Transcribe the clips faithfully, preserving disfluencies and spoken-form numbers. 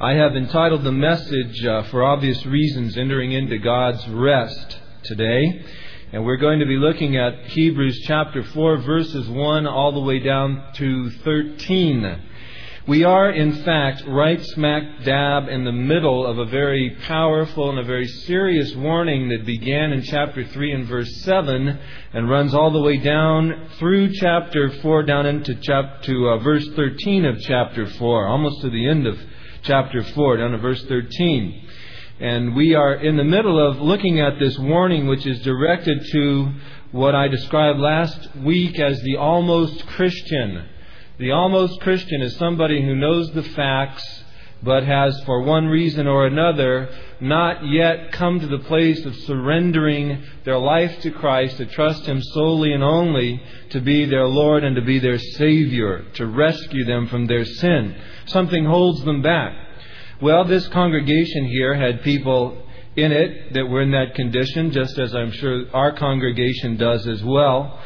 I have entitled the message, uh, for obvious reasons, Entering into God's Rest today. And we're going to be looking at Hebrews chapter four, verses one all the way down to thirteen. We are, in fact, right smack dab in the middle of a very powerful and a very serious warning that began in chapter three and verse seven and runs all the way down through chapter four, down into chap- to, uh, verse thirteen of chapter four, almost to the end of chapter four, down to verse thirteen. And we are in the middle of looking at this warning, which is directed to what I described last week as the almost Christian. The almost Christian is somebody who knows the facts, but has, for one reason or another, not yet come to the place of surrendering their life to Christ, to trust Him solely and only to be their Lord and to be their Savior, to rescue them from their sin. Something holds them back. Well, this congregation here had people in it that were in that condition, just as I'm sure our congregation does as well.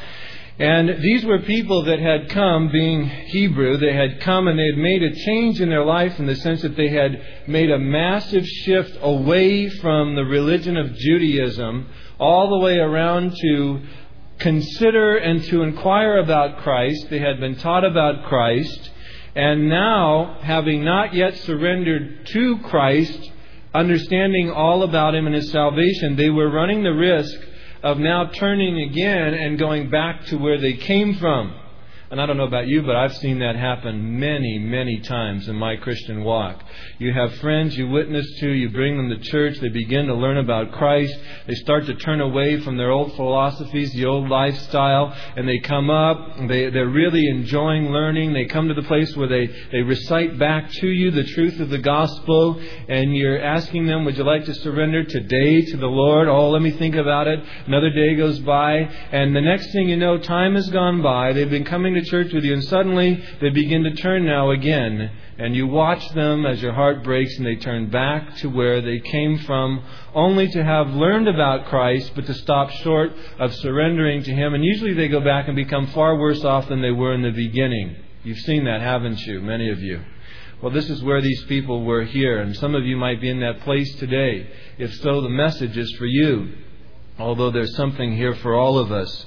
And these were people that had come, being Hebrew, they had come and they had made a change in their life in the sense that they had made a massive shift away from the religion of Judaism all the way around to consider and to inquire about Christ. They had been taught about Christ. And now, having not yet surrendered to Christ, understanding all about Him and His salvation, they were running the risk of now turning again and going back to where they came from. And I don't know about you, but I've seen that happen many, many times in my Christian walk. You have friends you witness to, you bring them to church, they begin to learn about Christ, they start to turn away from their old philosophies, the old lifestyle, and they come up, they, they're really enjoying learning, they come to the place where they, they recite back to you the truth of the gospel, and you're asking them, would you like to surrender today to the Lord? Oh, let me think about it. Another day goes by, and the next thing you know, time has gone by, they've been coming to church with you, and suddenly they begin to turn now again, and you watch them as your heart breaks, and they turn back to where they came from, only to have learned about Christ, but to stop short of surrendering to Him. And usually they go back and become far worse off than they were in the beginning. You've seen that, haven't you? Many of you. Well, this is where these people were here, and some of you might be in that place today. If so, the message is for you, although there's something here for all of us.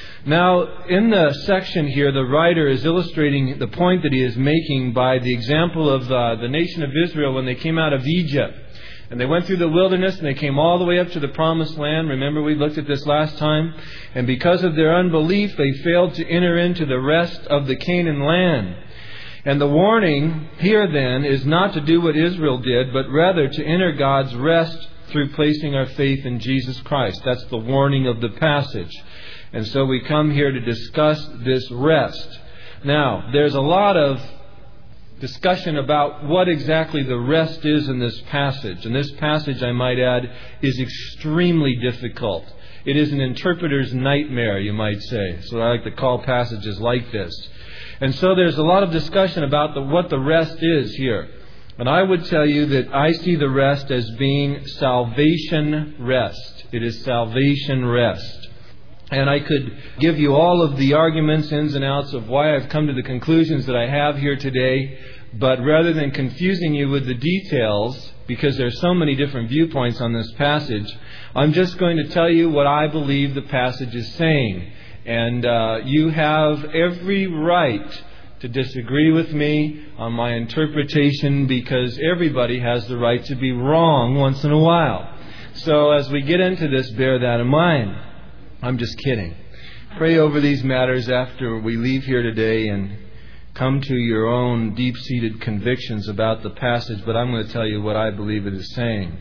Now, in the section here, the writer is illustrating the point that he is making by the example of uh, the nation of Israel when they came out of Egypt. And they went through the wilderness and they came all the way up to the promised land. Remember, we looked at this last time. And because of their unbelief, they failed to enter into the rest of the Canaan land. And the warning here then is not to do what Israel did, but rather to enter God's rest through placing our faith in Jesus Christ. That's the warning of the passage. And so we come here to discuss this rest. Now, there's a lot of discussion about what exactly the rest is in this passage. And this passage, I might add, is extremely difficult. It is an interpreter's nightmare, you might say. So I like to call passages like this. And so there's a lot of discussion about the, what the rest is here. And I would tell you that I see the rest as being salvation rest. It is salvation rest. And I could give you all of the arguments, ins and outs of why I've come to the conclusions that I have here today. But rather than confusing you with the details, because there's so many different viewpoints on this passage, I'm just going to tell you what I believe the passage is saying. And uh, you have every right to disagree with me on my interpretation, because everybody has the right to be wrong once in a while. So as we get into this, bear that in mind. I'm just kidding. Pray over these matters after we leave here today and come to your own deep-seated convictions about the passage, but I'm going to tell you what I believe it is saying.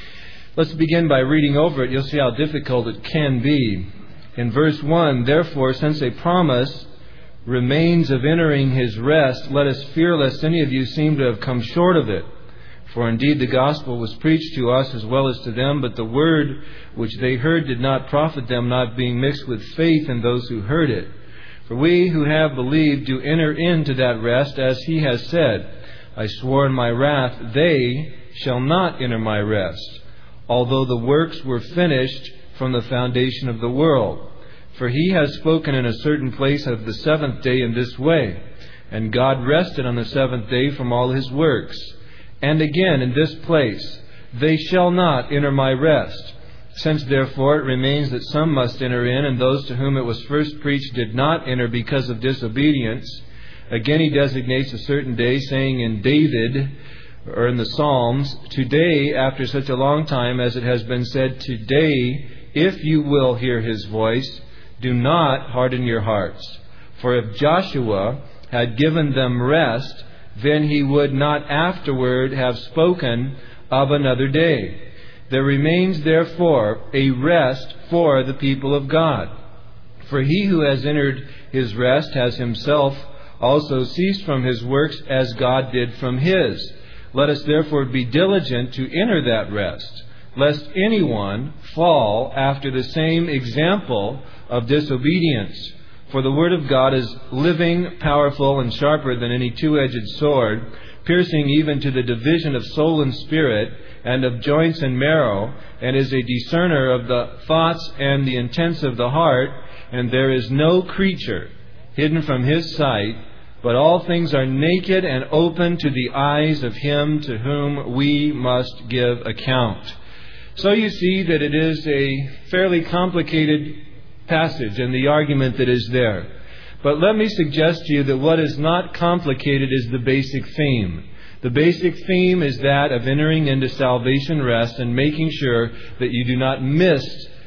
Let's begin by reading over it. You'll see how difficult it can be. In verse one, therefore, since a promise remains of entering His rest, let us fear lest any of you seem to have come short of it. For indeed the gospel was preached to us as well as to them, but the word which they heard did not profit them, not being mixed with faith in those who heard it. For we who have believed do enter into that rest, as He has said, I swore in my wrath, they shall not enter my rest, although the works were finished from the foundation of the world. For He has spoken in a certain place of the seventh day in this way, and God rested on the seventh day from all His works. And again in this place, they shall not enter my rest. Since therefore it remains that some must enter in, and those to whom it was first preached did not enter because of disobedience, again he designates a certain day, saying in David, or in the Psalms, today, after such a long time, as it has been said, today, if you will hear his voice, do not harden your hearts. For if Joshua had given them rest, then he would not afterward have spoken of another day. There remains therefore a rest for the people of God. For he who has entered his rest has himself also ceased from his works as God did from his. Let us therefore be diligent to enter that rest, lest anyone fall after the same example of disobedience. For the word of God is living, powerful, and sharper than any two-edged sword, piercing even to the division of soul and spirit, and of joints and marrow, and is a discerner of the thoughts and the intents of the heart. And there is no creature hidden from his sight, but all things are naked and open to the eyes of him to whom we must give account. So you see that it is a fairly complicated passage and the argument that is there. But let me suggest to you that what is not complicated is the basic theme. The basic theme is that of entering into salvation rest and making sure that you do not miss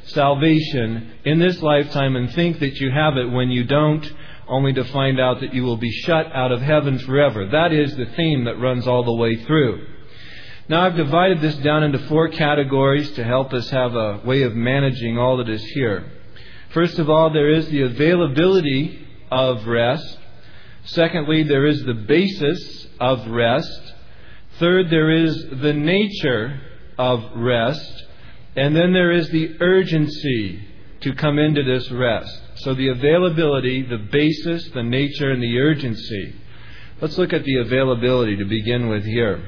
salvation in this lifetime and think that you have it when you don't, only to find out that you will be shut out of heaven forever. That is the theme that runs all the way through. Now I've divided this down into four categories to help us have a way of managing all that is here. First of all, there is the availability of rest. Secondly, there is the basis of rest. Third, there is the nature of rest. And then there is the urgency to come into this rest. So the availability, the basis, the nature, and the urgency. Let's look at the availability to begin with here.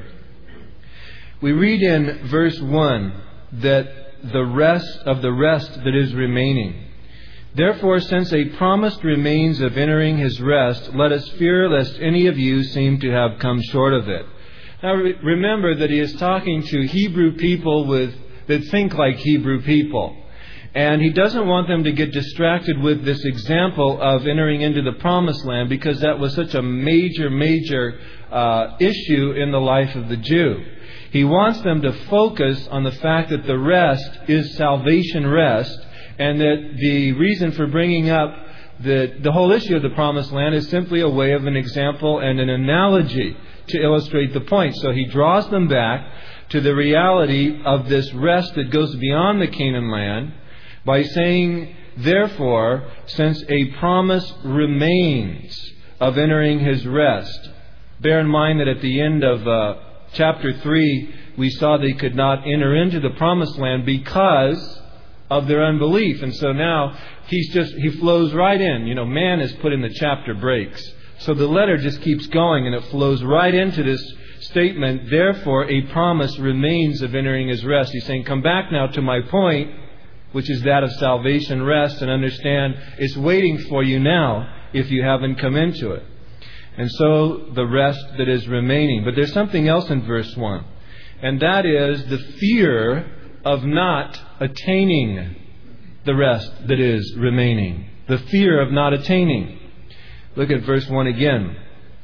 We read in verse one that the rest of the rest that is remaining. Therefore, since a promise remains of entering his rest, let us fear lest any of you seem to have come short of it. Now remember that he is talking to Hebrew people with that think like Hebrew people. And he doesn't want them to get distracted with this example of entering into the promised land, because that was such a major, major uh, issue in the life of the Jew. He wants them to focus on the fact that the rest is salvation rest, and that the reason for bringing up the, the whole issue of the promised land is simply a way of an example and an analogy to illustrate the point. So he draws them back to the reality of this rest that goes beyond the Canaan land, by saying, therefore, since a promise remains of entering his rest. Bear in mind that at the end of uh, chapter three, we saw they could not enter into the promised land because of their unbelief. And so now he's just, he flows right in. You know, man has put in the chapter breaks. So the letter just keeps going and it flows right into this statement, therefore a promise remains of entering his rest. He's saying, come back now to my point, which is that of salvation rest, and understand it's waiting for you now if you haven't come into it. And so the rest that is remaining. But there's something else in verse one, and that is the fear of not attaining the rest that is remaining. The fear of not attaining. Look at verse one again.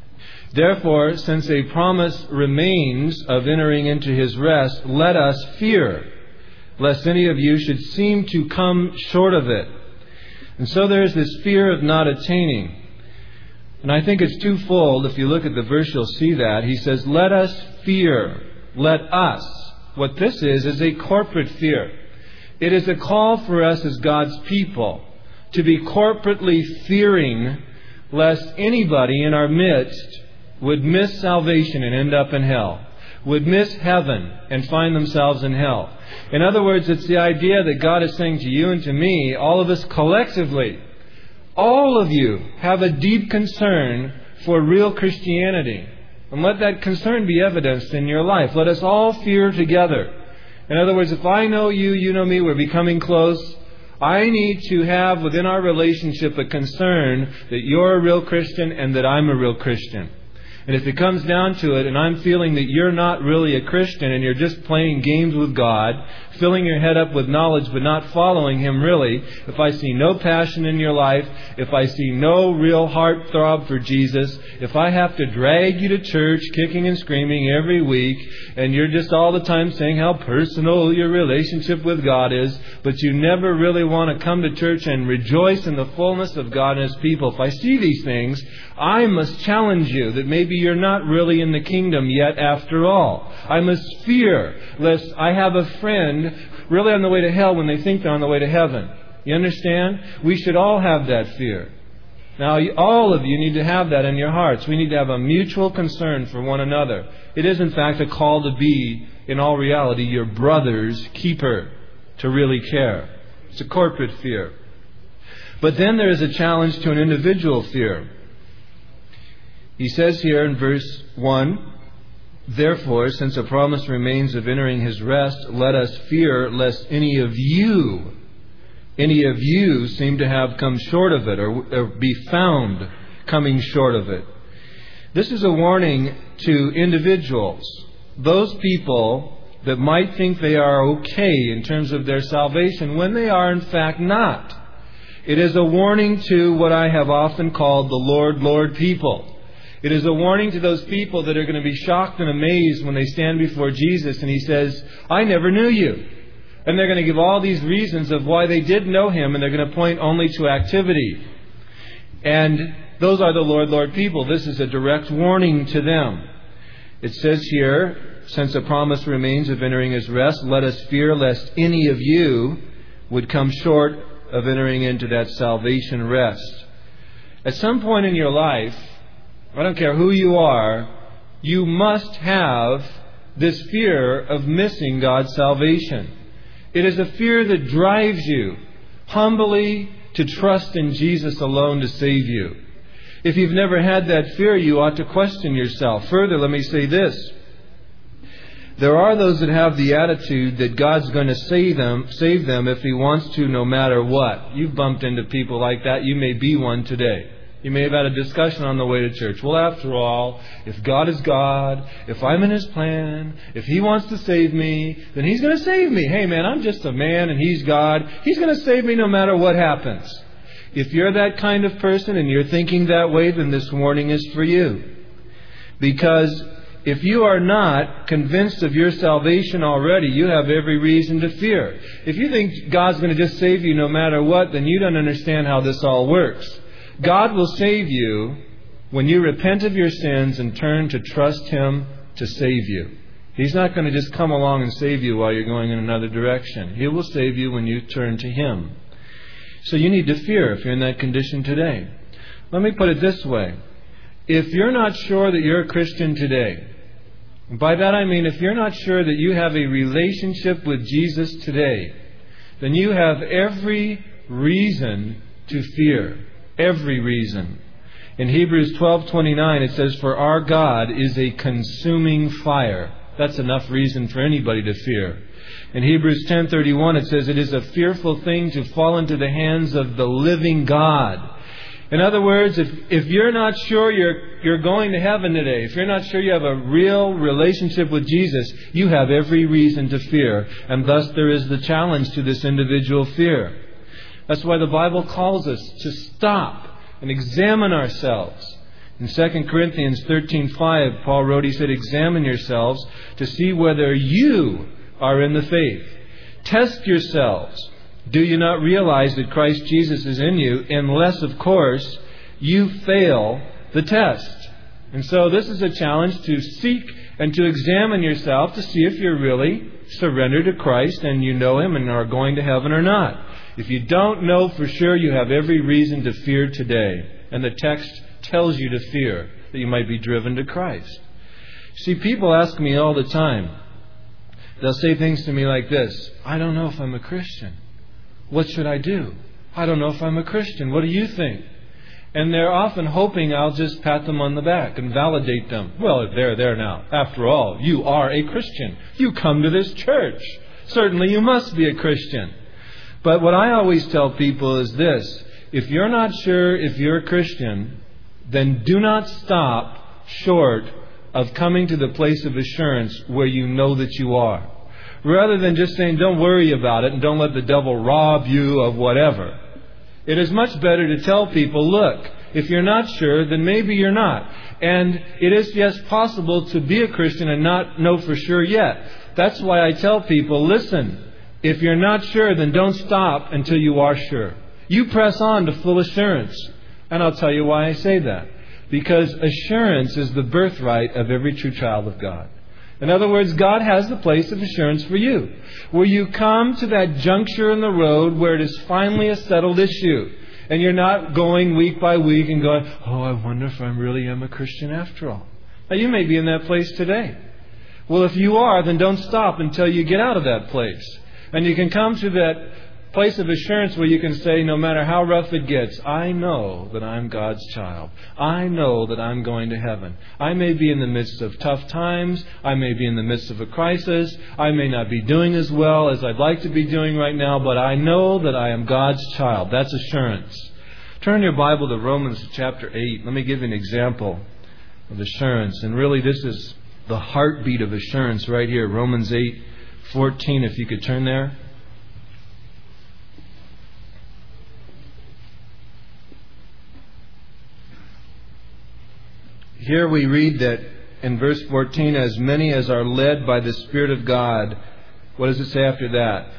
Therefore, since a promise remains of entering into his rest, let us fear lest any of you should seem to come short of it. And so there's this fear of not attaining. And I think it's twofold. If you look at the verse, you'll see that. He says, let us fear. Let us. What this is, is a corporate fear. It is a call for us as God's people to be corporately fearing lest anybody in our midst would miss salvation and end up in hell, would miss heaven and find themselves in hell. In other words, it's the idea that God is saying to you and to me, all of us collectively, all of you have a deep concern for real Christianity. And let that concern be evidenced in your life. Let us all fear together. In other words, if I know you, you know me, we're becoming close, I need to have within our relationship a concern that you're a real Christian and that I'm a real Christian. And if it comes down to it, and I'm feeling that you're not really a Christian and you're just playing games with God, filling your head up with knowledge but not following Him really, if I see no passion in your life, if I see no real heart throb for Jesus, if I have to drag you to church kicking and screaming every week, and you're just all the time saying how personal your relationship with God is, but you never really want to come to church and rejoice in the fullness of God and His people, if I see these things, I must challenge you that maybe you're not really in the kingdom yet after all. I must fear lest I have a friend really on the way to hell when they think they're on the way to heaven. You understand? We should all have that fear. Now, all of you need to have that in your hearts. We need to have a mutual concern for one another. It is, in fact, a call to be, in all reality, your brother's keeper, to really care. It's a corporate fear. But then there is a challenge to an individual fear. He says here in verse one, "Therefore, since a promise remains of entering His rest, let us fear lest any of you, any of you seem to have come short of it, or, or be found coming short of it." This is a warning to individuals, those people that might think they are okay in terms of their salvation when they are in fact not. It is a warning to what I have often called the Lord, Lord people. It is a warning to those people that are going to be shocked and amazed when they stand before Jesus and He says, "I never knew you." And they're going to give all these reasons of why they did know Him, and they're going to point only to activity. And those are the Lord, Lord people. This is a direct warning to them. It says here, "Since a promise remains of entering His rest, let us fear lest any of you would come short of entering into that salvation rest." At some point in your life, I don't care who you are, you must have this fear of missing God's salvation. It is a fear that drives you humbly to trust in Jesus alone to save you. If you've never had that fear, you ought to question yourself. Further, let me say this. There are those that have the attitude that God's going to save them, save them if He wants to, no matter what. You've bumped into people like that. You may be one today. You may have had a discussion on the way to church. Well, after all, if God is God, if I'm in His plan, if He wants to save me, then He's going to save me. Hey man, I'm just a man and He's God. He's going to save me no matter what happens. If you're that kind of person and you're thinking that way, then this warning is for you. Because if you are not convinced of your salvation already, you have every reason to fear. If you think God's going to just save you no matter what, then you don't understand how this all works. God will save you when you repent of your sins and turn to trust Him to save you. He's not going to just come along and save you while you're going in another direction. He will save you when you turn to Him. So you need to fear if you're in that condition today. Let me put it this way. If you're not sure that you're a Christian today, by that I mean if you're not sure that you have a relationship with Jesus today, then you have every reason to fear. Every reason. In Hebrews twelve twenty-nine it says, "For our God is a consuming fire." That's enough reason for anybody to fear. In Hebrews ten thirty-one it says, "It is a fearful thing to fall into the hands of the living God." In other words, if, if you're not sure you're, you're going to heaven today, if you're not sure you have a real relationship with Jesus, you have every reason to fear. And thus there is the challenge to this individual fear. That's why the Bible calls us to stop and examine ourselves. In Second Corinthians thirteen five, Paul wrote, he said, "Examine yourselves to see whether you are in the faith. Test yourselves. Do you not realize that Christ Jesus is in you, unless, of course, you fail the test?" And so this is a challenge to seek and to examine yourself to see if you're really surrendered to Christ and you know Him and are going to heaven or not. If you don't know for sure, you have every reason to fear today. And the text tells you to fear that you might be driven to Christ. See, people ask me all the time. They'll say things to me like this. "I don't know if I'm a Christian. What should I do? I don't know if I'm a Christian. What do you think?" And they're often hoping I'll just pat them on the back and validate them. "Well, they're there now. After all, you are a Christian. You come to this church. Certainly you must be a Christian." But what I always tell people is this. If you're not sure if you're a Christian, then do not stop short of coming to the place of assurance where you know that you are. Rather than just saying, don't worry about it and don't let the devil rob you of whatever. It is much better to tell people, look, if you're not sure, then maybe you're not. And it is, yes, possible to be a Christian and not know for sure yet. That's why I tell people, listen, if you're not sure, then don't stop until you are sure. You press on to full assurance. And I'll tell you why I say that. Because assurance is the birthright of every true child of God. In other words, God has the place of assurance for you, where you come to that juncture in the road where it is finally a settled issue. And you're not going week by week and going, oh, I wonder if I really am a Christian after all. Now, you may be in that place today. Well, if you are, then don't stop until you get out of that place. And you can come to that place of assurance where you can say, no matter how rough it gets, I know that I'm God's child. I know that I'm going to heaven. I may be in the midst of tough times. I may be in the midst of a crisis. I may not be doing as well as I'd like to be doing right now, but I know that I am God's child. That's assurance. Turn your Bible to Romans chapter eight. Let me give you an example of assurance. And really, this is the heartbeat of assurance right here. Romans eight fourteen, if you could turn there. Here we read that in verse fourteen, as many as are led by the Spirit of God. What does it say after that?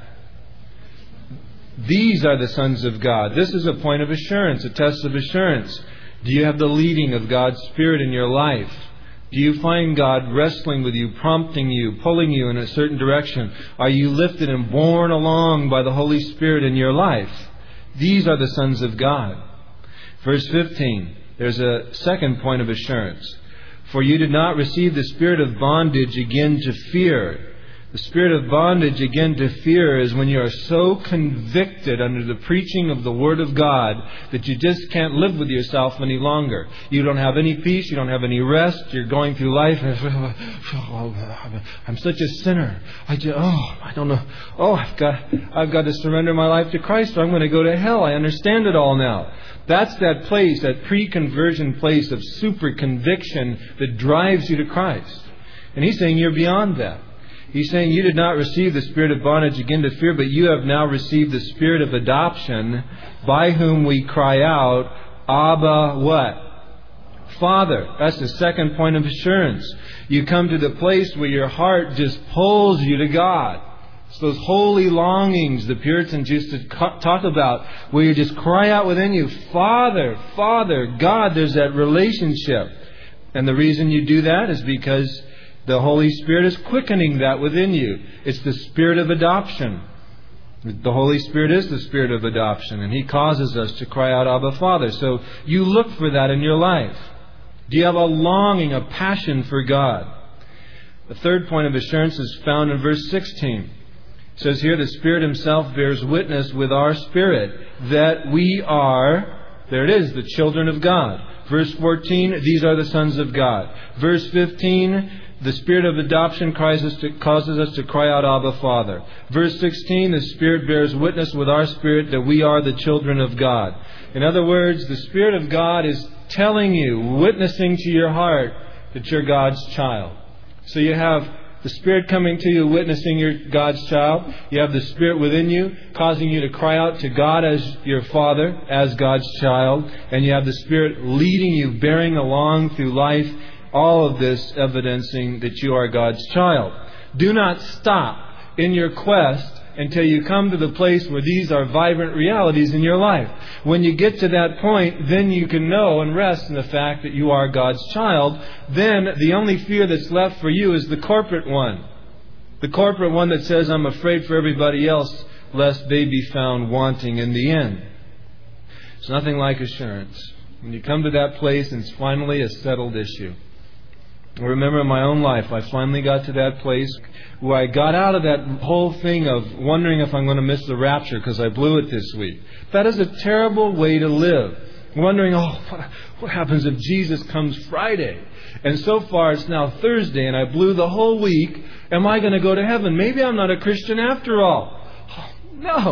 These are the sons of God. This is a point of assurance, a test of assurance. Do you have the leading of God's Spirit in your life? Do you find God wrestling with you, prompting you, pulling you in a certain direction? Are you lifted and borne along by the Holy Spirit in your life? These are the sons of God. Verse fifteen. There's a second point of assurance. For you did not receive the spirit of bondage again to fear. The spirit of bondage again to fear is when you are so convicted under the preaching of the Word of God that you just can't live with yourself any longer. You don't have any peace. You don't have any rest. You're going through life. I'm such a sinner. I just, oh, I don't know. Oh, I've got, I've got to surrender my life to Christ or I'm going to go to hell. I understand it all now. That's that place, that pre-conversion place of super conviction that drives you to Christ. And he's saying you're beyond that. He's saying you did not receive the spirit of bondage again to fear, but you have now received the spirit of adoption, by whom we cry out, Abba, what? Father. That's the second point of assurance. You come to the place where your heart just pulls you to God. It's those holy longings the Puritans used to talk about, where you just cry out within you, Father, Father, God. There's that relationship. And the reason you do that is because the Holy Spirit is quickening that within you. It's the spirit of adoption. The Holy Spirit is the spirit of adoption, and He causes us to cry out, Abba, Father. So you look for that in your life. Do you have a longing, a passion for God? The third point of assurance is found in verse sixteen. It says here, the Spirit Himself bears witness with our spirit that we are, there it is, the children of God. Verse fourteen, these are the sons of God. Verse fifteen, the Spirit of adoption causes us, to, causes us to cry out, Abba, Father. Verse sixteen, the Spirit bears witness with our spirit that we are the children of God. In other words, the Spirit of God is telling you, witnessing to your heart, that you're God's child. So you have the Spirit coming to you, witnessing you're God's child. You have the Spirit within you, causing you to cry out to God as your Father, as God's child. And you have the Spirit leading you, bearing along through life. All of this evidencing that you are God's child. Do not stop in your quest until you come to the place where these are vibrant realities in your life. When you get to that point, then you can know and rest in the fact that you are God's child. Then the only fear that's left for you is the corporate one. The corporate one that says, I'm afraid for everybody else, lest they be found wanting in the end. It's nothing like assurance. When you come to that place, it's finally a settled issue. I remember in my own life, I finally got to that place where I got out of that whole thing of wondering if I'm going to miss the rapture because I blew it this week. That is a terrible way to live. Wondering, oh, what happens if Jesus comes Friday? And so far it's now Thursday and I blew the whole week. Am I going to go to heaven? Maybe I'm not a Christian after all. Oh, no.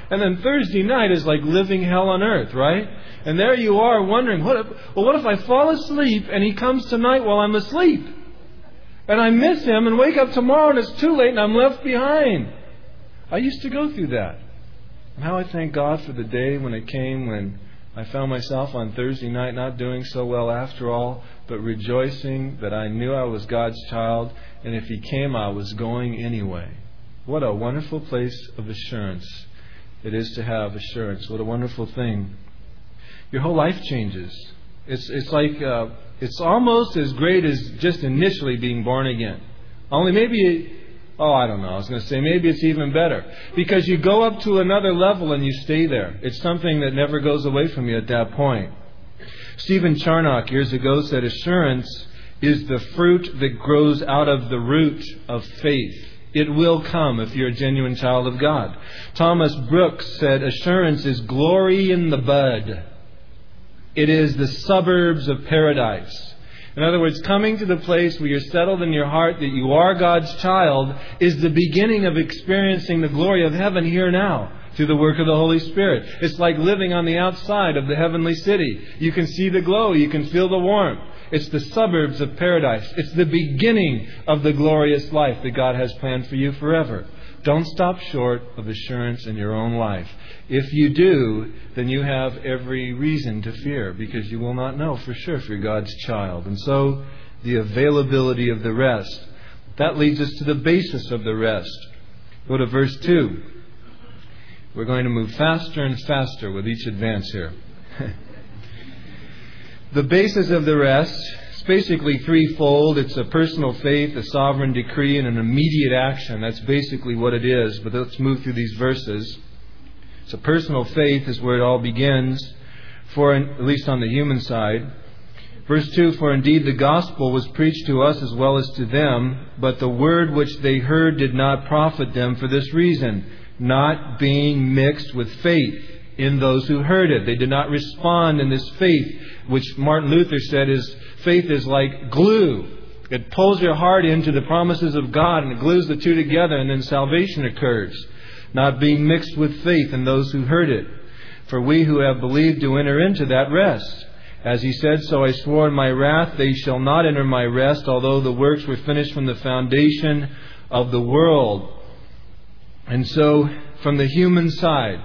And then Thursday night is like living hell on earth, right? And there you are wondering, what if, well, what if I fall asleep and He comes tonight while I'm asleep? And I miss Him and wake up tomorrow and it's too late and I'm left behind. I used to go through that. And how I thank God for the day when it came when I found myself on Thursday night not doing so well after all, but rejoicing that I knew I was God's child, and if He came, I was going anyway. What a wonderful place of assurance it is to have assurance. What a wonderful thing. Your whole life changes. It's it's like uh, it's almost as great as just initially being born again. Only maybe, oh, I don't know. I was going to say maybe it's even better, because you go up to another level and you stay there. It's something that never goes away from you at that point. Stephen Charnock years ago said, assurance is the fruit that grows out of the root of faith. It will come if you're a genuine child of God. Thomas Brooks said, assurance is glory in the bud. It is the suburbs of paradise. In other words, coming to the place where you're settled in your heart that you are God's child is the beginning of experiencing the glory of heaven here now through the work of the Holy Spirit. It's like living on the outside of the heavenly city. You can see the glow. You can feel the warmth. It's the suburbs of paradise. It's the beginning of the glorious life that God has planned for you forever. Don't stop short of assurance in your own life. If you do, then you have every reason to fear, because you will not know for sure if you're God's child. And so, the availability of the rest. That leads us to the basis of the rest. Go to verse two. We're going to move faster and faster with each advance here. The basis of the rest is basically threefold. It's a personal faith, a sovereign decree, and an immediate action. That's basically what it is. But let's move through these verses. So personal faith is where it all begins, for at least on the human side. Verse two, for indeed the gospel was preached to us as well as to them, but the word which they heard did not profit them for this reason, not being mixed with faith in those who heard it. They did not respond in this faith, which Martin Luther said is faith is like glue. It pulls your heart into the promises of God and it glues the two together, and then salvation occurs. Not being mixed with faith in those who heard it. For we who have believed do enter into that rest. As He said, so I swore in my wrath, they shall not enter my rest, although the works were finished from the foundation of the world. And so, from the human side,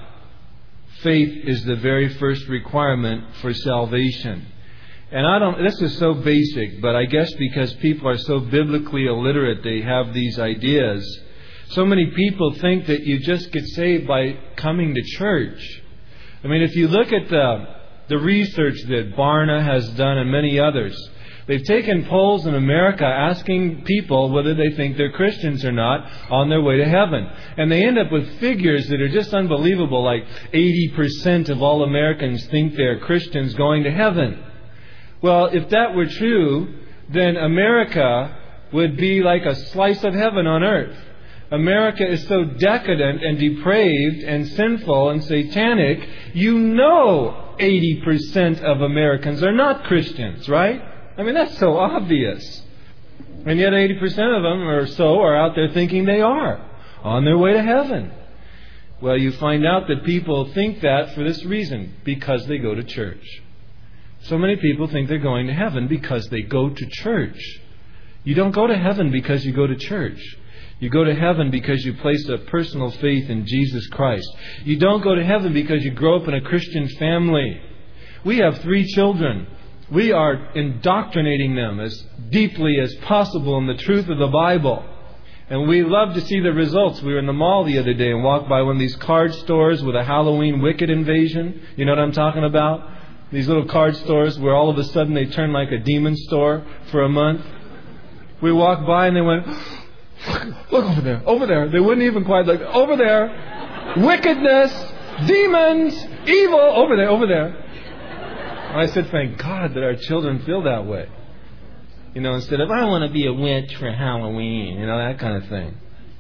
faith is the very first requirement for salvation. And I don't, this is so basic, but I guess because people are so biblically illiterate, they have these ideas. So many people think that you just get saved by coming to church. I mean, if you look at the, the research that Barna has done and many others, they've taken polls in America asking people whether they think they're Christians or not on their way to heaven. And they end up with figures that are just unbelievable, like eighty percent of all Americans think they're Christians going to heaven. Well, if that were true, then America would be like a slice of heaven on earth. America is so decadent and depraved and sinful and satanic, you know eighty percent of Americans are not Christians, right? I mean, that's so obvious. And yet eighty percent of them or so are out there thinking they are on their way to heaven. Well, you find out that people think that for this reason, because they go to church. So many people think they're going to heaven because they go to church. You don't go to heaven because you go to church. You go to heaven because you place a personal faith in Jesus Christ. You don't go to heaven because you grow up in a Christian family. We have three children. We are indoctrinating them as deeply as possible in the truth of the Bible. And we love to see the results. We were in the mall the other day and walked by one of these card stores with a Halloween Wicked invasion. You know what I'm talking about? These little card stores where all of a sudden they turn like a demon store for a month. We walked by and they went, look over there, over there. They wouldn't even quite look. Over there. Wickedness, demons, evil. Over there, over there. And I said, thank God that our children feel that way. You know, instead of, I want to be a witch for Halloween. You know, that kind of thing.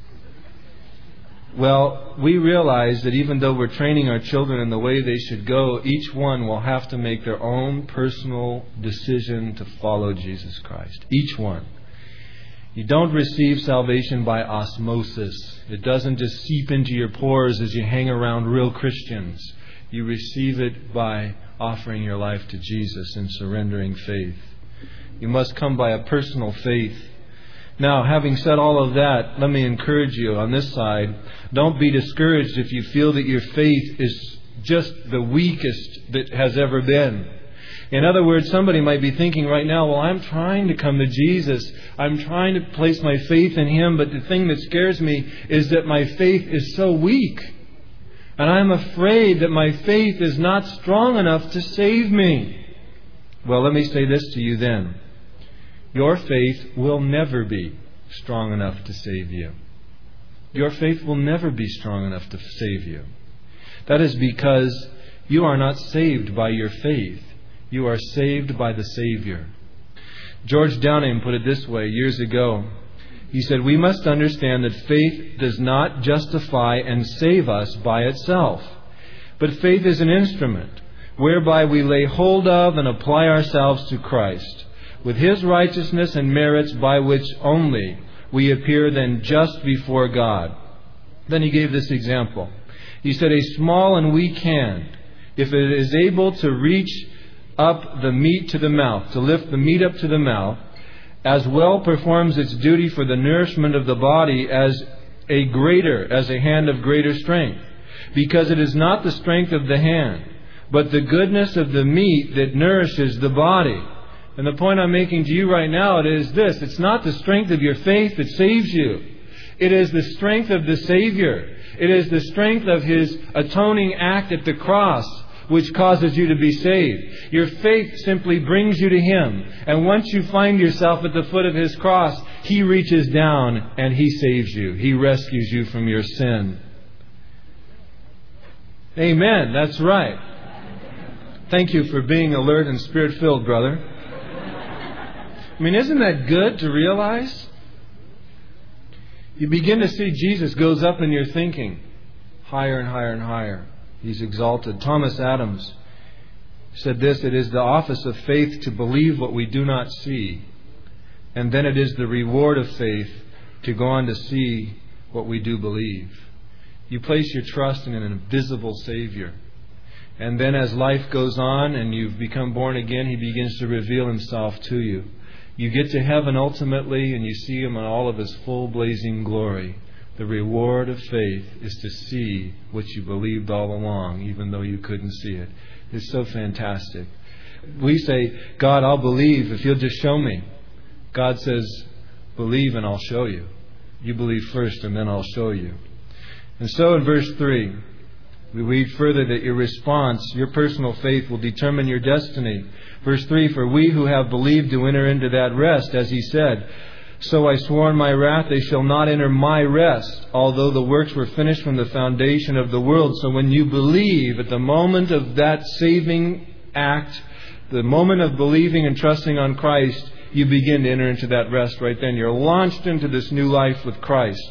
Well, we realize that even though we're training our children in the way they should go, each one will have to make their own personal decision to follow Jesus Christ. Each one. You don't receive salvation by osmosis. It doesn't just seep into your pores as you hang around real Christians. You receive it by offering your life to Jesus and surrendering faith. You must come by a personal faith. Now, having said all of that, let me encourage you on this side. Don't be discouraged if you feel that your faith is just the weakest that has ever been. In other words, somebody might be thinking right now, well, I'm trying to come to Jesus. I'm trying to place my faith in Him, but the thing that scares me is that my faith is so weak. And I'm afraid that my faith is not strong enough to save me. Well, let me say this to you then. Your faith will never be strong enough to save you. Your faith will never be strong enough to save you. That is because you are not saved by your faith. You are saved by the Savior. George Downing put it this way years ago. He said, we must understand that faith does not justify and save us by itself. But faith is an instrument whereby we lay hold of and apply ourselves to Christ, with His righteousness and merits by which only we appear then just before God. Then he gave this example. He said, a small and weak hand, if it is able to reach up the meat to the mouth, to lift the meat up to the mouth, as well performs its duty for the nourishment of the body as a greater, as a hand of greater strength. Because it is not the strength of the hand, but the goodness of the meat that nourishes the body. And the point I'm making to you right now it is this. It's not the strength of your faith that saves you. It is the strength of the Savior. It is the strength of His atoning act at the cross which causes you to be saved. Your faith simply brings you to Him. And once you find yourself at the foot of His cross, He reaches down and He saves you. He rescues you from your sin. Amen. That's right. Thank you for being alert and Spirit-filled, brother. I mean, isn't that good to realize? You begin to see Jesus goes up in your thinking. Higher and higher and higher. He's exalted. Thomas Adams said this, it is the office of faith to believe what we do not see. And then it is the reward of faith to go on to see what we do believe. You place your trust in an invisible Savior. And then as life goes on and you've become born again, He begins to reveal Himself to you. You get to heaven ultimately and you see Him in all of His full blazing glory. The reward of faith is to see what you believed all along, even though you couldn't see it. It's so fantastic. We say, God, I'll believe if You'll just show me. God says, believe and I'll show you. You believe first and then I'll show you. And so in verse three, we read further that your response, your personal faith will determine your destiny. Verse three, for we who have believed do enter into that rest, as He said, so I swore in my wrath, they shall not enter my rest, although the works were finished from the foundation of the world. So when you believe, at the moment of that saving act, the moment of believing and trusting on Christ, you begin to enter into that rest right then. You're launched into this new life with Christ.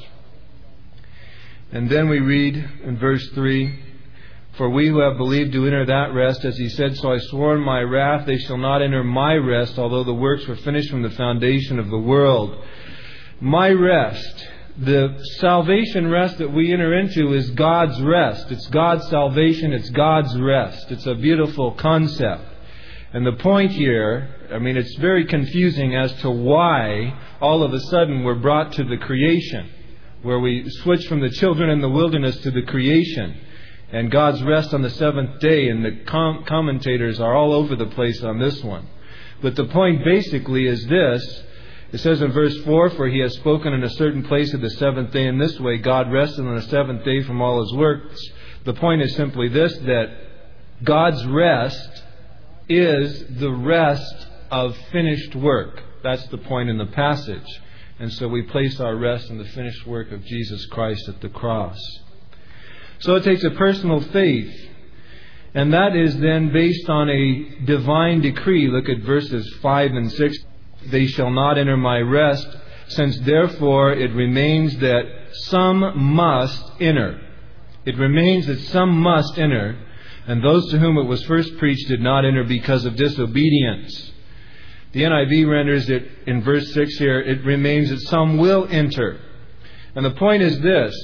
And then we read in verse three, for we who have believed do enter that rest, as He said, so I swore in my wrath, they shall not enter my rest, although the works were finished from the foundation of the world. My rest, the salvation rest that we enter into is God's rest. It's God's salvation, it's God's rest. It's a beautiful concept. And the point here, I mean, it's very confusing as to why all of a sudden we're brought to the creation, where we switch from the children in the wilderness to the creation. And God's rest on the seventh day, and the com- commentators are all over the place on this one. But the point basically is this. It says in verse four, for He has spoken in a certain place of the seventh day in this way, God rested on the seventh day from all His works. The point is simply this, that God's rest is the rest of finished work. That's the point in the passage. And so we place our rest in the finished work of Jesus Christ at the cross. So it takes a personal faith, and that is then based on a divine decree. Look at verses five and six. They shall not enter my rest, since therefore it remains that some must enter. It remains that some must enter, and those to whom it was first preached did not enter because of disobedience. The N I V renders it in verse six here, it remains that some will enter. And the point is this,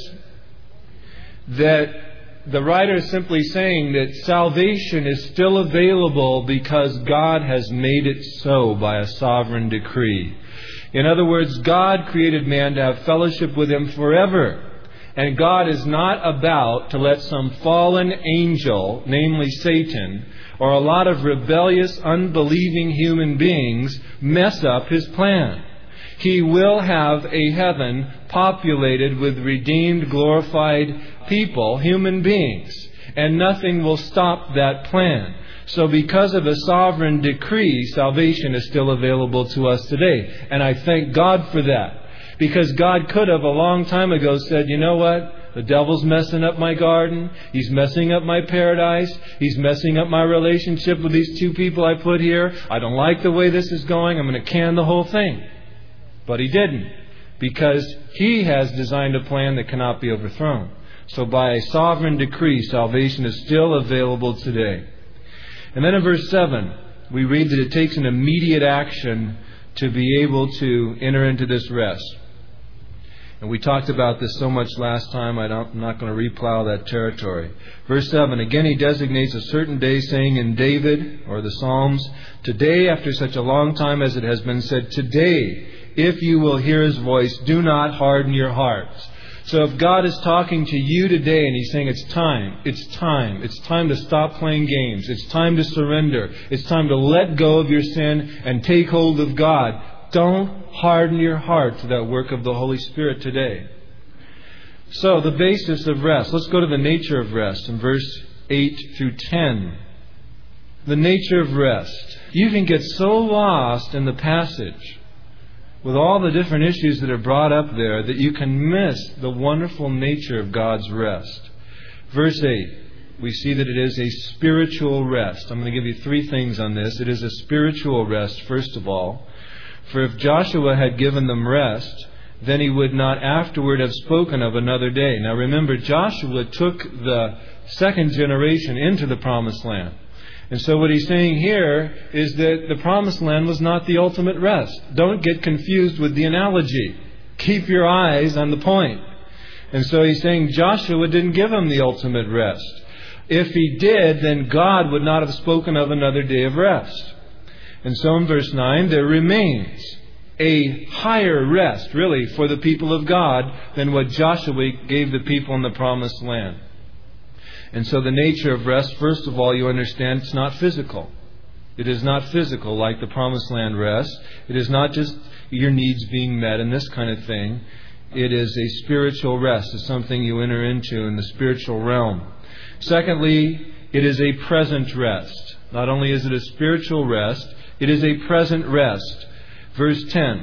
that the writer is simply saying that salvation is still available because God has made it so by a sovereign decree. In other words, God created man to have fellowship with Him forever. And God is not about to let some fallen angel, namely Satan, or a lot of rebellious, unbelieving human beings mess up His plan. He will have a heaven populated with redeemed, glorified people, human beings. And nothing will stop that plan. So because of a sovereign decree, salvation is still available to us today. And I thank God for that. Because God could have a long time ago said, you know what? The devil's messing up my garden. He's messing up my paradise. He's messing up my relationship with these two people I put here. I don't like the way this is going. I'm going to can the whole thing. But He didn't. Because He has designed a plan that cannot be overthrown. So by a sovereign decree, salvation is still available today. And then in verse seven, we read that it takes an immediate action to be able to enter into this rest. And we talked about this so much last time, I don't, I'm not going to replow that territory. Verse seven, again He designates a certain day, saying in David, or the Psalms, today, after such a long time as it has been said, today, if you will hear His voice, do not harden your hearts. So if God is talking to you today and He's saying it's time, it's time, it's time to stop playing games, it's time to surrender, it's time to let go of your sin and take hold of God, don't harden your heart to that work of the Holy Spirit today. So the basis of rest. Let's go to the nature of rest in verse eight through ten. The nature of rest. You can get so lost in the passage with all the different issues that are brought up there that you can miss the wonderful nature of God's rest. Verse eight. We see that it is a spiritual rest. I'm going to give you three things on this. It is a spiritual rest, first of all. For if Joshua had given them rest, then he would not afterward have spoken of another day. Now remember, Joshua took the second generation into the Promised Land. And so what he's saying here is that the Promised Land was not the ultimate rest. Don't get confused with the analogy. Keep your eyes on the point. And so he's saying Joshua didn't give them the ultimate rest. If he did, then God would not have spoken of another day of rest. And so in verse nine, there remains a higher rest, really, for the people of God than what Joshua gave the people in the Promised Land. And so the nature of rest, first of all, you understand it's not physical. It is not physical like the Promised Land rest. It is not just your needs being met and this kind of thing. It is a spiritual rest. It's something you enter into in the spiritual realm. Secondly, it is a present rest. Not only is it a spiritual rest, it is a present rest. Verse ten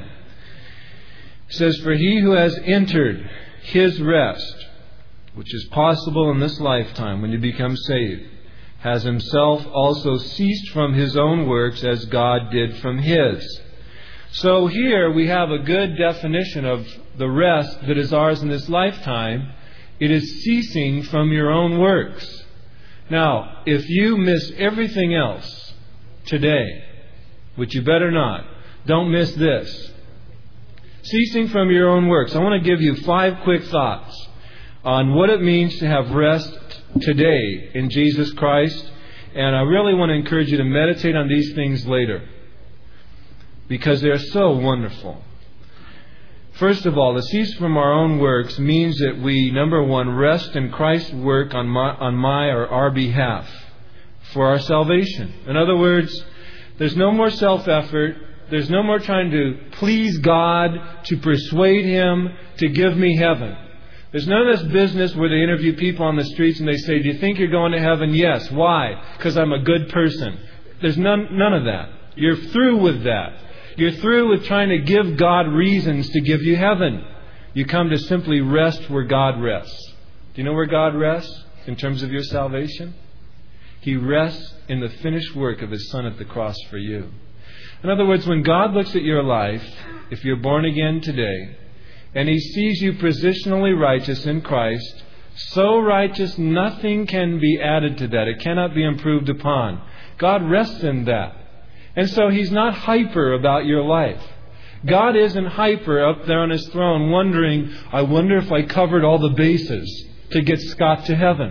says, for he who has entered his rest, which is possible in this lifetime when you become saved, has himself also ceased from his own works as God did from His. So here we have a good definition of the rest that is ours in this lifetime. It is ceasing from your own works. Now, if you miss everything else today, which you better not, don't miss this. Ceasing from your own works. I want to give you five quick thoughts on what it means to have rest today in Jesus Christ. And I really want to encourage you to meditate on these things later, because they're so wonderful. First of all, to cease from our own works means that we, number one, rest in Christ's work on my, on my or our behalf for our salvation. In other words, there's no more self-effort. There's no more trying to please God, to persuade Him to give me heaven. There's none of this business where they interview people on the streets and they say, do you think you're going to heaven? Yes. Why? Because I'm a good person. There's none, none of that. You're through with that. You're through with trying to give God reasons to give you heaven. You come to simply rest where God rests. Do you know where God rests in terms of your salvation? He rests in the finished work of His Son at the cross for you. In other words, when God looks at your life, if you're born again today, and He sees you positionally righteous in Christ, so righteous nothing can be added to that. It cannot be improved upon. God rests in that. And so He's not hyper about your life. God isn't hyper up there on His throne wondering, I wonder if I covered all the bases to get Scott to heaven.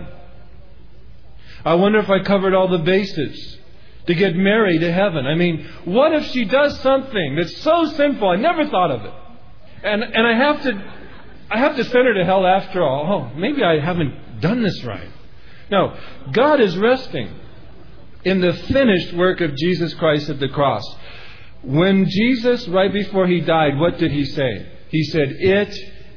I wonder if I covered all the bases to get Mary to heaven. I mean, what if she does something that's so simple, I never thought of it. And and I have to I have to send her to hell after all. Oh, maybe I haven't done this right. No, God is resting in the finished work of Jesus Christ at the cross. When Jesus, right before He died, what did He say? He said, it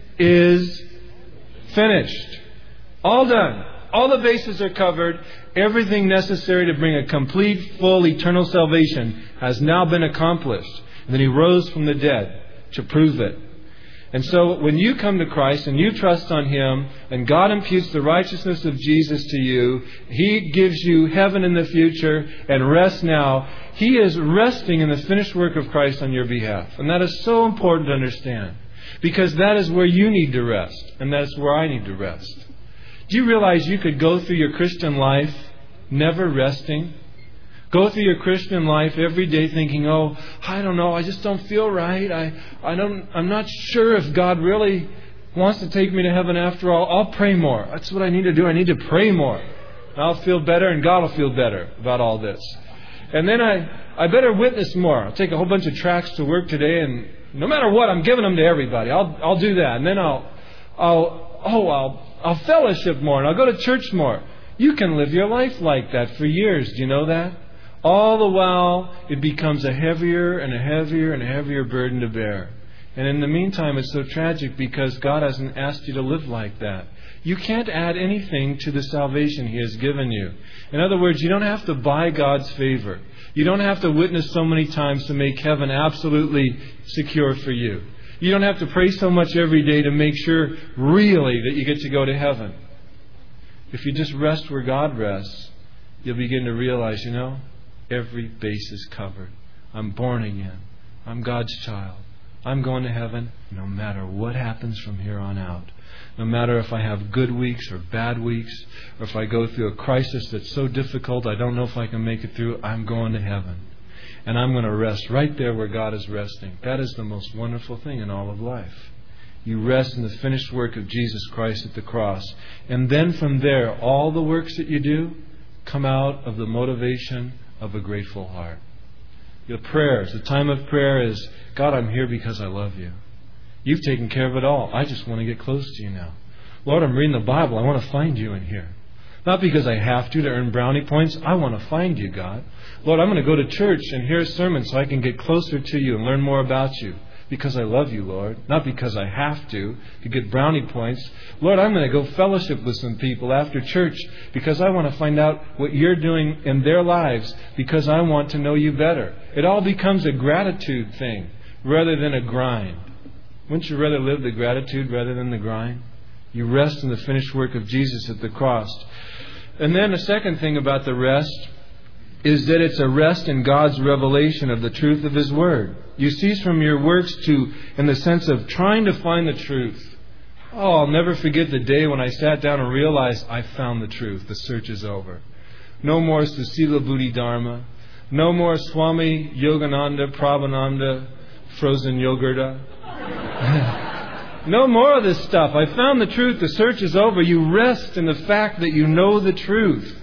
is finished. All done. All the bases are covered. Everything necessary to bring a complete, full, eternal salvation has now been accomplished. And then He rose from the dead to prove it. And so when you come to Christ and you trust on Him and God imputes the righteousness of Jesus to you, He gives you heaven in the future and rest now. He is resting in the finished work of Christ on your behalf. And that is so important to understand, because that is where you need to rest, and that's where I need to rest. Do you realize you could go through your Christian life never resting? Go through your Christian life every day thinking, oh, I don't know, I just don't feel right. I, I don't, I'm not sure if God really wants to take me to heaven after all. I'll pray more. That's what I need to do. I need to pray more. I'll feel better and God will feel better about all this. And then I, I better witness more. I'll take a whole bunch of tracts to work today, and no matter what, I'm giving them to everybody. I'll, I'll do that. And then I'll, I'll, oh, I'll, I'll fellowship more and I'll go to church more. You can live your life like that for years. Do you know that? All the while, it becomes a heavier and a heavier and a heavier burden to bear. And in the meantime, it's so tragic because God hasn't asked you to live like that. You can't add anything to the salvation He has given you. In other words, you don't have to buy God's favor. You don't have to witness so many times to make heaven absolutely secure for you. You don't have to pray so much every day to make sure really that you get to go to heaven. If you just rest where God rests, you'll begin to realize, you know, every base is covered. I'm born again. I'm God's child. I'm going to heaven no matter what happens from here on out. No matter if I have good weeks or bad weeks, or if I go through a crisis that's so difficult I don't know if I can make it through, I'm going to heaven. And I'm going to rest right there where God is resting. That is the most wonderful thing in all of life. You rest in the finished work of Jesus Christ at the cross. And then from there, all the works that you do come out of the motivation of a grateful heart. Your prayers, the time of prayer is, God, I'm here because I love you. You've taken care of it all. I just want to get close to you now. Lord, I'm reading the Bible. I want to find you in here. Not because I have to to earn brownie points. I want to find you, God. Lord, I'm going to go to church and hear a sermon so I can get closer to you and learn more about you. Because I love you, Lord. Not because I have to to get brownie points. Lord, I'm going to go fellowship with some people after church because I want to find out what you're doing in their lives because I want to know you better. It all becomes a gratitude thing rather than a grind. Wouldn't you rather live the gratitude rather than the grind? You rest in the finished work of Jesus at the cross. And then the second thing about the rest is that it's a rest in God's revelation of the truth of His Word. You cease from your works to, in the sense of trying to find the truth. Oh, I'll never forget the day when I sat down and realized I found the truth. The search is over. No more Susila Buddhi Dharma. No more Swami Yogananda Prabhananda Frozen Yogurta. No more of this stuff. I found the truth. The search is over. You rest in the fact that you know the truth.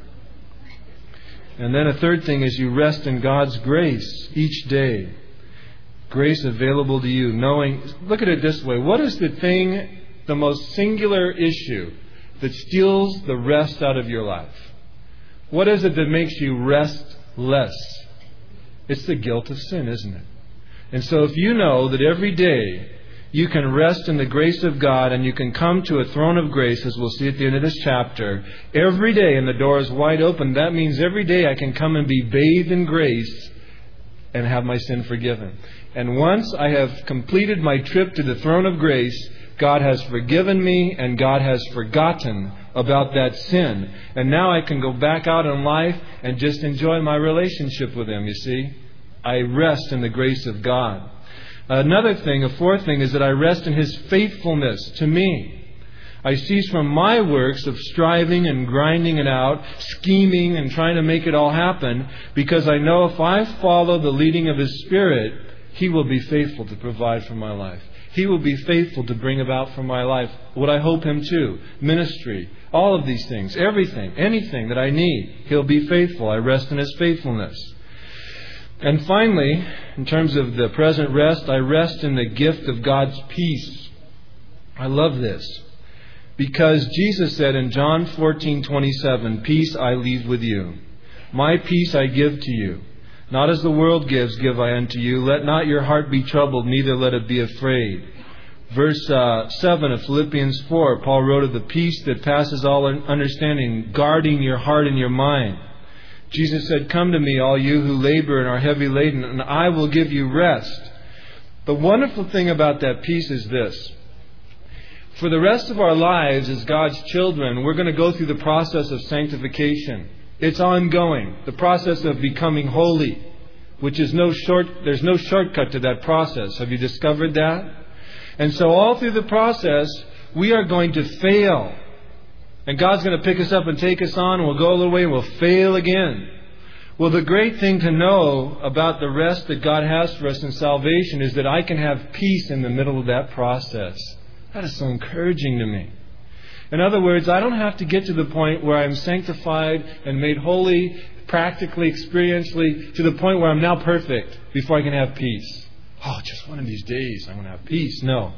And then a third thing is you rest in God's grace each day. Grace available to you, knowing, look at it this way. What is the thing, the most singular issue that steals the rest out of your life? What is it that makes you rest less? It's the guilt of sin, isn't it? And so if you know that every day you can rest in the grace of God and you can come to a throne of grace, as we'll see at the end of this chapter, every day, and the door is wide open, that means every day I can come and be bathed in grace and have my sin forgiven. And once I have completed my trip to the throne of grace, God has forgiven me and God has forgotten about that sin. And now I can go back out in life and just enjoy my relationship with Him, you see. I rest in the grace of God. Another thing, a fourth thing, is that I rest in His faithfulness to me. I cease from my works of striving and grinding it out, scheming and trying to make it all happen, because I know if I follow the leading of His Spirit, He will be faithful to provide for my life. He will be faithful to bring about for my life what I hope Him to. Ministry, all of these things, everything, anything that I need, He'll be faithful. I rest in His faithfulness. And finally, in terms of the present rest, I rest in the gift of God's peace. I love this. Because Jesus said in John fourteen twenty-seven, "Peace I leave with you. My peace I give to you. Not as the world gives, give I unto you. Let not your heart be troubled, neither let it be afraid." Verse uh, seven of Philippians four, Paul wrote of the peace that passes all understanding, guarding your heart and your mind. Jesus said, "Come to me, all you who labor and are heavy laden, and I will give you rest." The wonderful thing about that peace is this. For the rest of our lives as God's children, we're going to go through the process of sanctification. It's ongoing. The process of becoming holy, which is no short, there's no shortcut to that process. Have you discovered that? And so all through the process, we are going to fail. And God's going to pick us up and take us on, and we'll go a little way and we'll fail again. Well, the great thing to know about the rest that God has for us in salvation is that I can have peace in the middle of that process. That is so encouraging to me. In other words, I don't have to get to the point where I'm sanctified and made holy, practically, experientially, to the point where I'm now perfect before I can have peace. Oh, just one of these days I'm going to have peace. No.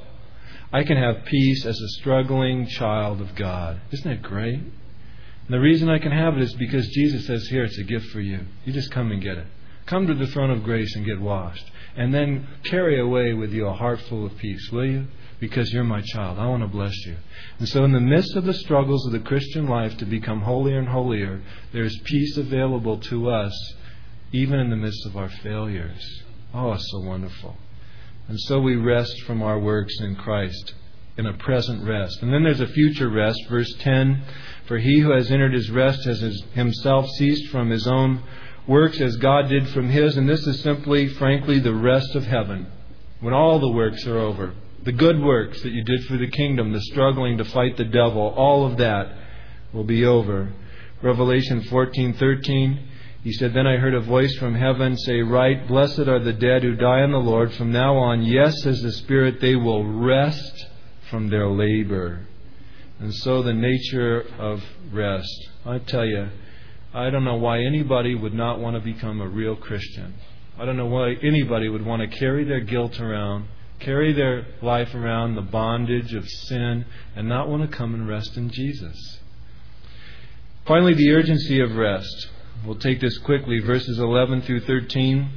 I can have peace as a struggling child of God. Isn't that great? And the reason I can have it is because Jesus says, "Here, it's a gift for you. You just come and get it. Come to the throne of grace and get washed. And then carry away with you a heart full of peace, will you? Because you're my child. I want to bless you." And so in the midst of the struggles of the Christian life to become holier and holier, there's peace available to us even in the midst of our failures. Oh, it's so wonderful. And so we rest from our works in Christ, in a present rest. And then there's a future rest. Verse ten, "For he who has entered his rest has himself ceased from his own works as God did from His." And this is simply, frankly, the rest of heaven. When all the works are over. The good works that you did for the kingdom, the struggling to fight the devil, all of that will be over. Revelation fourteen thirteen, he said, "Then I heard a voice from heaven say, Write, blessed are the dead who die in the Lord. From now on, yes, says the Spirit, they will rest from their labor." And so the nature of rest. I tell you, I don't know why anybody would not want to become a real Christian. I don't know why anybody would want to carry their guilt around, carry their life around, the bondage of sin, and not want to come and rest in Jesus. Finally, the urgency of rest. We'll take this quickly. Verses eleven through thirteen.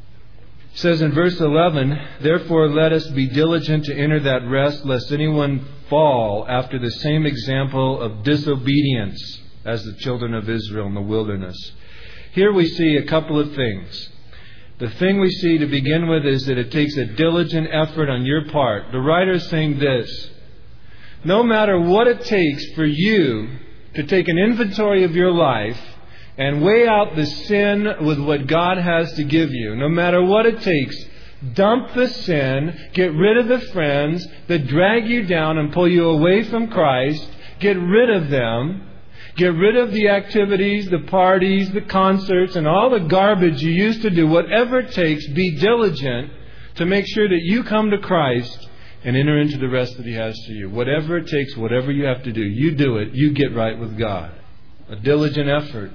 It says in verse eleven, "Therefore let us be diligent to enter that rest, lest anyone fall after the same example of disobedience as the children of Israel in the wilderness." Here we see a couple of things. The thing we see to begin with is that it takes a diligent effort on your part. The writer is saying this: no matter what it takes for you to take an inventory of your life and weigh out the sin with what God has to give you, no matter what it takes, dump the sin, get rid of the friends that drag you down and pull you away from Christ, get rid of them. Get rid of the activities, the parties, the concerts, and all the garbage you used to do. Whatever it takes, be diligent to make sure that you come to Christ and enter into the rest that He has for you. Whatever it takes, whatever you have to do, you do it. You get right with God. A diligent effort.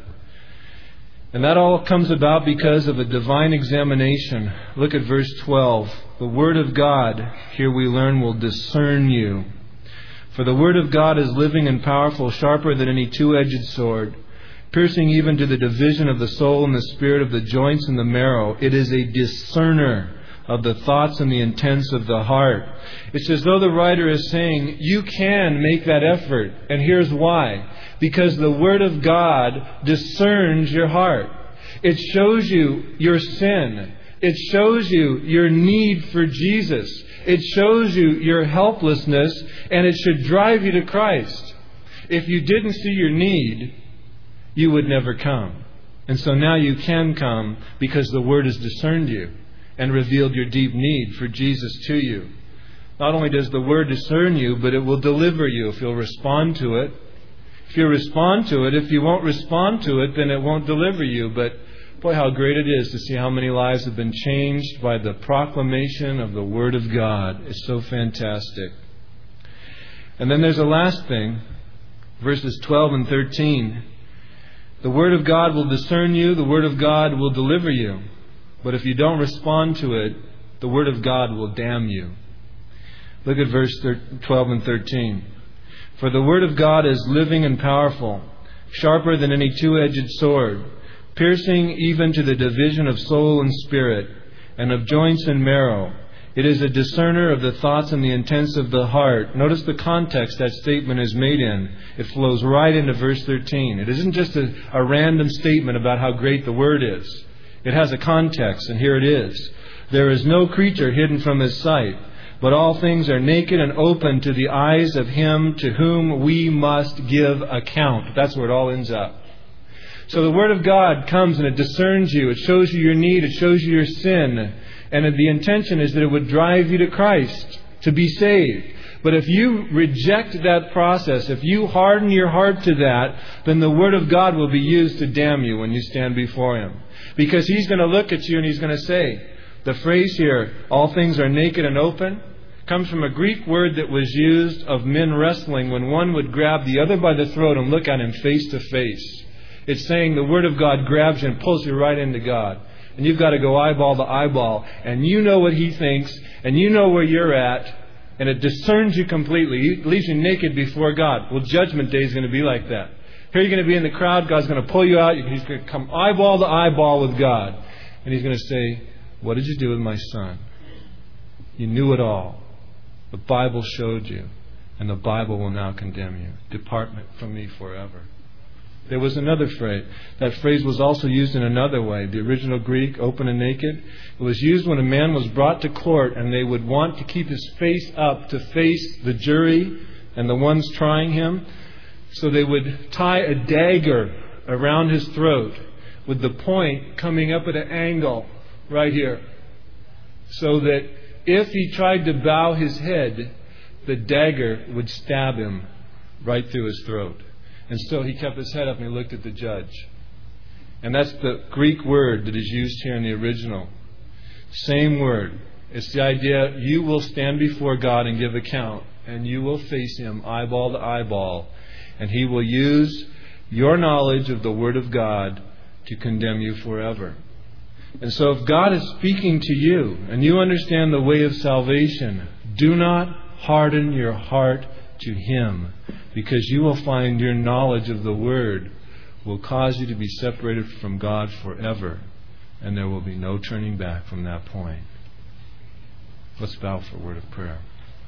And that all comes about because of a divine examination. Look at verse twelve. "The Word of God," here we learn, "will discern you. For the Word of God is living and powerful, sharper than any two-edged sword, piercing even to the division of the soul and the spirit, of the joints and the marrow. It is a discerner of the thoughts and the intents of the heart." It's as though the writer is saying, you can make that effort. And here's why. Because the Word of God discerns your heart. It shows you your sin. It shows you your need for Jesus. It shows you your helplessness, and it should drive you to Christ. If you didn't see your need, you would never come. And so now you can come because the Word has discerned you and revealed your deep need for Jesus to you. Not only does the Word discern you, but it will deliver you if you'll respond to it. If you respond to it, if you won't respond to it, then it won't deliver you. But boy, how great it is to see how many lives have been changed by the proclamation of the Word of God. It's so fantastic. And then there's a last thing, verses twelve and thirteen. The Word of God will discern you, the Word of God will deliver you. But if you don't respond to it, the Word of God will damn you. Look at verse twelve and thirteen. For the Word of God is living and powerful, sharper than any two-edged sword, piercing even to the division of soul and spirit, and of joints and marrow. It is a discerner of the thoughts and the intents of the heart. Notice the context that statement is made in. It flows right into verse thirteen. It isn't just a, a random statement about how great the Word is. It has a context, and here it is. There is no creature hidden from His sight, but all things are naked and open to the eyes of Him to whom we must give account. That's where it all ends up. So the Word of God comes and it discerns you. It shows you your need. It shows you your sin. And the intention is that it would drive you to Christ, to be saved. But if you reject that process, if you harden your heart to that, then the Word of God will be used to damn you when you stand before Him. Because He's going to look at you and He's going to say, the phrase here, all things are naked and open, comes from a Greek word that was used of men wrestling when one would grab the other by the throat and look at him face to face. It's saying the Word of God grabs you and pulls you right into God. And you've got to go eyeball to eyeball. And you know what He thinks. And you know where you're at. And it discerns you completely. It leaves you naked before God. Well, Judgment Day is going to be like that. Here you're going to be in the crowd. God's going to pull you out. He's going to come eyeball to eyeball with God. And He's going to say, what did you do with my son? You knew it all. The Bible showed you. And the Bible will now condemn you. Depart from me forever. There was another phrase. That phrase was also used in another way. The original Greek, open and naked. It was used when a man was brought to court and they would want to keep his face up to face the jury and the ones trying him. So they would tie a dagger around his throat with the point coming up at an angle right here. So that if he tried to bow his head, the dagger would stab him right through his throat. And still he kept his head up and he looked at the judge. And that's the Greek word that is used here in the original. Same word. It's the idea you will stand before God and give account. And you will face Him eyeball to eyeball. And He will use your knowledge of the Word of God to condemn you forever. And so if God is speaking to you and you understand the way of salvation, do not harden your heart to Him, because you will find your knowledge of the Word will cause you to be separated from God forever, and there will be no turning back from that point. Let's bow for a word of prayer.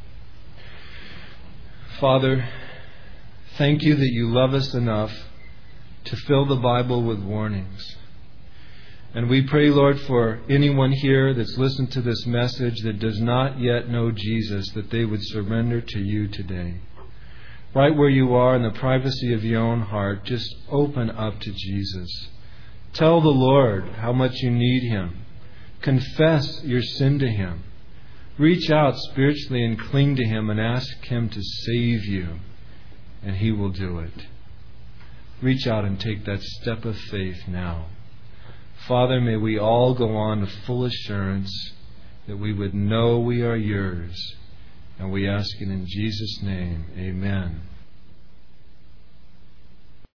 Father, thank You that You love us enough to fill the Bible with warnings. And we pray, Lord, for anyone here that's listened to this message that does not yet know Jesus, that they would surrender to You today. Right where you are in the privacy of your own heart, just open up to Jesus. Tell the Lord how much you need Him. Confess your sin to Him. Reach out spiritually and cling to Him and ask Him to save you, and He will do it. Reach out and take that step of faith now. Father, may we all go on with full assurance that we would know we are Yours. And we ask it in Jesus' name. Amen.